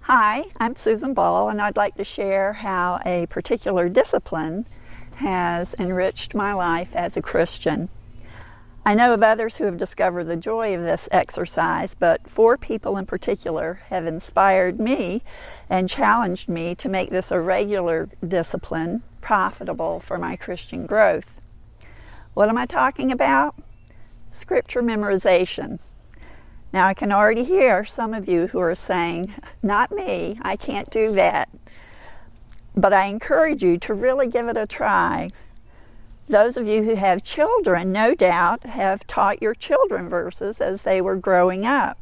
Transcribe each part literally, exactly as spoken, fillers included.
Hi, I'm Susan Ball, and I'd like to share how a particular discipline has enriched my life as a Christian. I know of others who have discovered the joy of this exercise, but four people in particular have inspired me and challenged me to make this a regular discipline profitable for my Christian growth. What am I talking about? Scripture memorization. Now, I can already hear some of you who are saying, not me, I can't do that. But I encourage you to really give it a try. Those of you who have children, no doubt, have taught your children verses as they were growing up.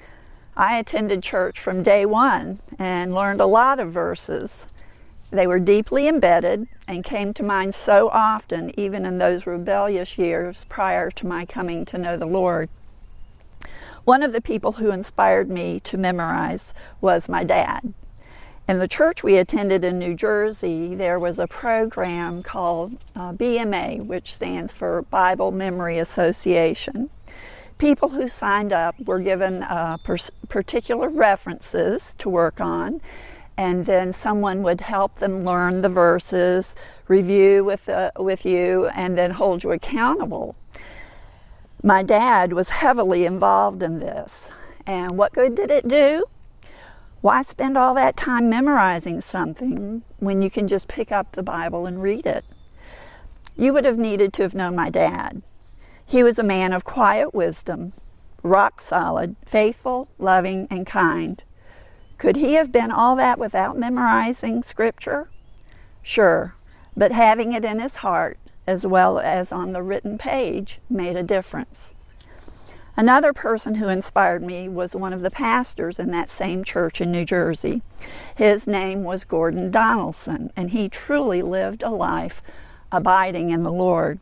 I attended church from day one and learned a lot of verses. They were deeply embedded and came to mind so often, even in those rebellious years prior to my coming to know the Lord. One of the people who inspired me to memorize was my dad. In the church we attended in New Jersey, there was a program called uh, B M A, which stands for Bible Memory Association. People who signed up were given uh, pers- particular references to work on, and then someone would help them learn the verses, review with, uh, with you, and then hold you accountable. My dad was heavily involved in this. And what good did it do? Why spend all that time memorizing something when you can just pick up the Bible and read it? You would have needed to have known my dad. He was a man of quiet wisdom, rock solid, faithful, loving, and kind. Could he have been all that without memorizing Scripture? Sure, but having it in his heart as well as on the written page, made a difference. Another person who inspired me was one of the pastors in that same church in New Jersey. His name was Gordon Donaldson, and he truly lived a life abiding in the Lord.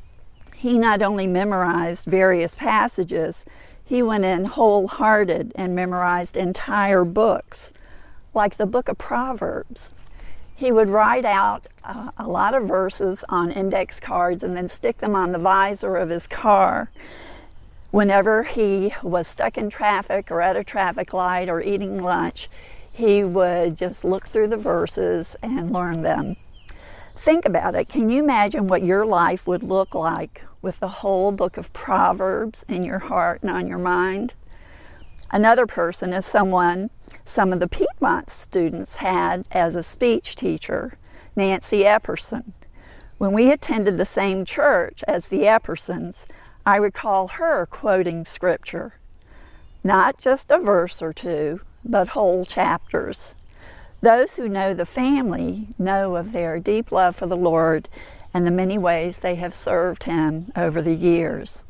He not only memorized various passages, he went in wholehearted and memorized entire books, like the book of Proverbs. He would write out uh, a lot of verses on index cards and then stick them on the visor of his car. Whenever he was stuck in traffic or at a traffic light or eating lunch, he would just look through the verses and learn them. Think about it. Can you imagine what your life would look like with the whole book of Proverbs in your heart and on your mind? Another person is someone some of the Piedmont students had as a speech teacher, Nancy Epperson. When we attended the same church as the Eppersons, I recall her quoting Scripture. Not just a verse or two, but whole chapters. Those who know the family know of their deep love for the Lord and the many ways they have served Him over the years.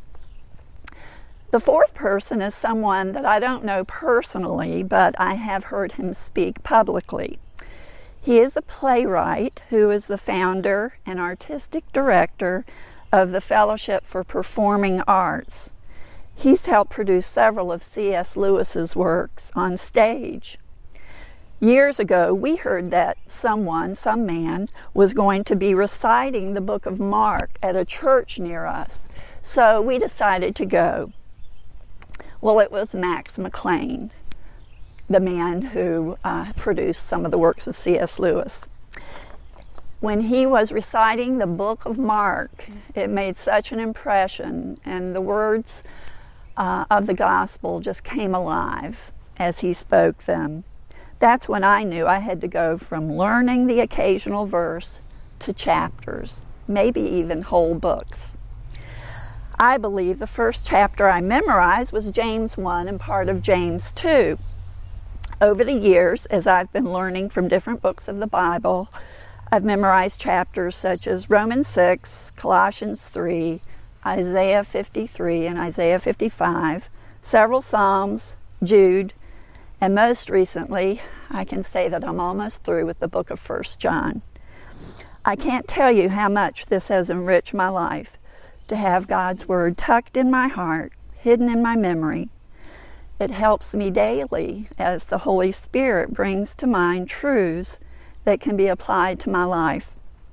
The fourth person is someone that I don't know personally, but I have heard him speak publicly. He is a playwright who is the founder and artistic director of the Fellowship for Performing Arts. He's helped produce several of C S Lewis's works on stage. Years ago, we heard that someone, some man, was going to be reciting the book of Mark at a church near us, so we decided to go. Well, it was Max McLean, the man who uh, produced some of the works of C S Lewis. When he was reciting the book of Mark, it made such an impression, and the words uh, of the gospel just came alive as he spoke them. That's when I knew I had to go from learning the occasional verse to chapters, maybe even whole books. I believe the first chapter I memorized was James one and part of James two. Over the years, as I've been learning from different books of the Bible, I've memorized chapters such as Romans six, Colossians three, Isaiah fifty-three and Isaiah fifty-five, several Psalms, Jude, and most recently, I can say that I'm almost through with the book of First John. I can't tell you how much this has enriched my life, to have God's Word tucked in my heart, hidden in my memory. It helps me daily as the Holy Spirit brings to mind truths that can be applied to my life.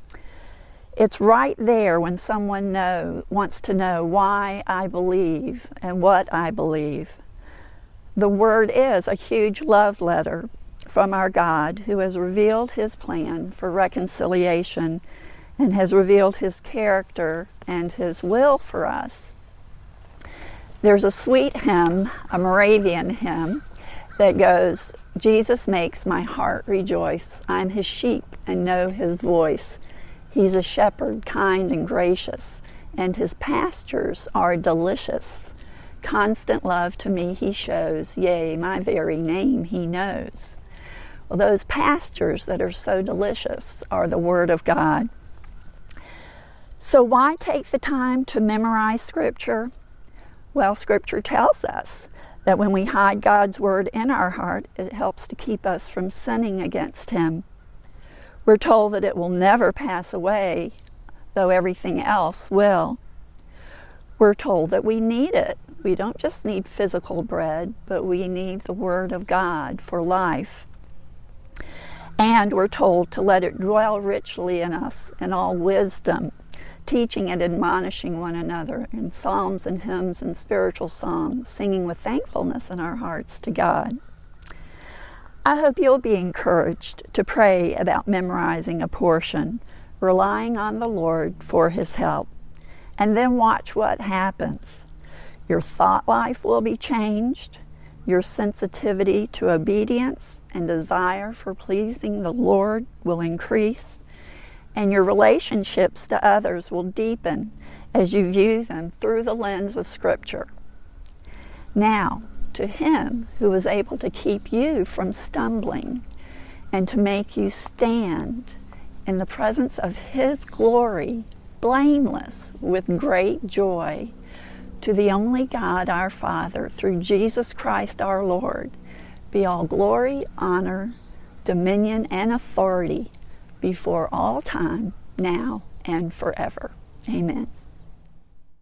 It's right there when someone know, wants to know why I believe and what I believe. The Word is a huge love letter from our God, who has revealed his plan for reconciliation and has revealed his character and his will for us. There's a sweet hymn, a Moravian hymn, that goes, Jesus makes my heart rejoice. I'm his sheep and know his voice. He's a shepherd, kind and gracious, and his pastures are delicious. Constant love to me he shows, yea, my very name he knows. Well, those pastures that are so delicious are the Word of God. So why take the time to memorize Scripture? Well, Scripture tells us that when we hide God's Word in our heart, it helps to keep us from sinning against him. We're told that it will never pass away, though everything else will. We're told that we need it. We don't just need physical bread, but we need the Word of God for life. And we're told to let it dwell richly in us in all wisdom, teaching and admonishing one another in psalms and hymns and spiritual songs, singing with thankfulness in our hearts to God. I hope you'll be encouraged to pray about memorizing a portion, relying on the Lord for his help, and then watch what happens. Your thought life will be changed, your sensitivity to obedience and desire for pleasing the Lord will increase, and your relationships to others will deepen as you view them through the lens of Scripture. Now, to him who is able to keep you from stumbling and to make you stand in the presence of his glory, blameless with great joy, to the only God our Father, through Jesus Christ our Lord, be all glory, honor, dominion, and authority before all time, now and forever. Amen.